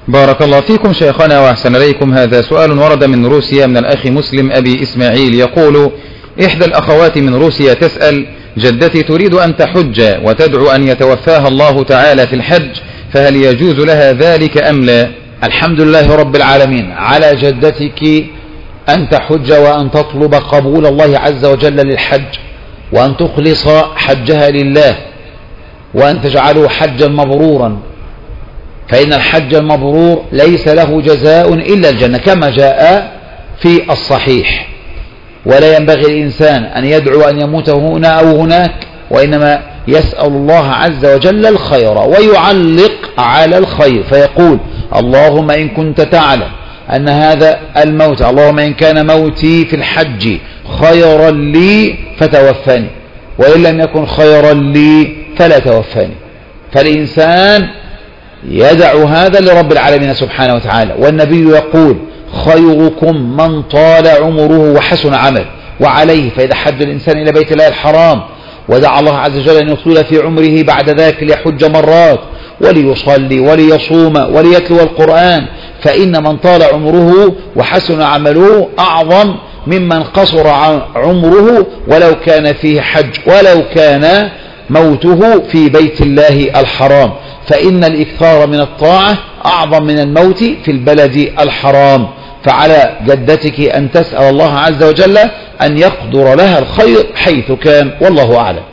بارك الله فيكم شيخنا وأحسن إليكم. هذا سؤال ورد من روسيا من الأخ مسلم أبي إسماعيل، يقول: إحدى الأخوات من روسيا تسأل: جدتي تريد أن تحج وتدعو أن يتوفاها الله تعالى في الحج، فهل يجوز لها ذلك أم لا؟ الحمد لله رب العالمين. على جدتك أن تحج وأن تطلب قبول الله عز وجل للحج، وأن تخلص حجها لله، وأن تجعله حجا مبرورا، فإن الحج المبرور ليس له جزاء إلا الجنة كما جاء في الصحيح. ولا ينبغي الإنسان أن يدعو أن يموت هنا أو هناك، وإنما يسأل الله عز وجل الخير ويعلق على الخير، فيقول: اللهم إن كنت تعلم أن هذا الموت، اللهم إن كان موتي في الحج خيرا لي فتوفني، وإن لم يكن خيرا لي فلا توفني. فالإنسان يدع هذا لرب العالمين سبحانه وتعالى. والنبي يقول: خيركم من طال عمره وحسن عمل. وعليه فإذا حج الإنسان إلى بيت الله الحرام ودعا الله عز وجل أن يطول في عمره بعد ذلك ليحج مرات وليصلي وليصوم وليتلو القرآن، فإن من طال عمره وحسن عمله أعظم ممن قصر عمره ولو كان فيه حج، ولو كان موته في بيت الله الحرام، فإن الإكثار من الطاعة أعظم من الموت في البلد الحرام. فعلى جدتك أن تسأل الله عز وجل أن يقدر لها الخير حيث كان، والله أعلم.